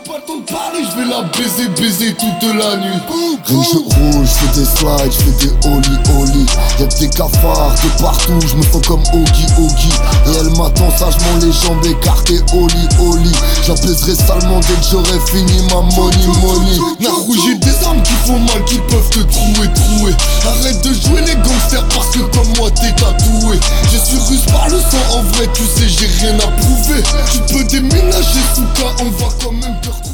pas le temps de parler, je vais la baiser toute la nuit. Rien que je roule, je fais des slides, je fais des ollie. Y'a des cafards de partout, je me sens comme Oogie. Et elle m'attend sagement les jambes écartées, oli. J'apaiserai salement dès que j'aurai fini ma money. Narou, j'ai des armes qui font mal, qui peuvent te trouer. Arrête de jouer les gangsters parce que comme moi t'es tatoué. Je suis russe par le sang, en vrai tu sais j'ai rien à prouver. Tu peux déménager sous cas, on va quand même te retrouver.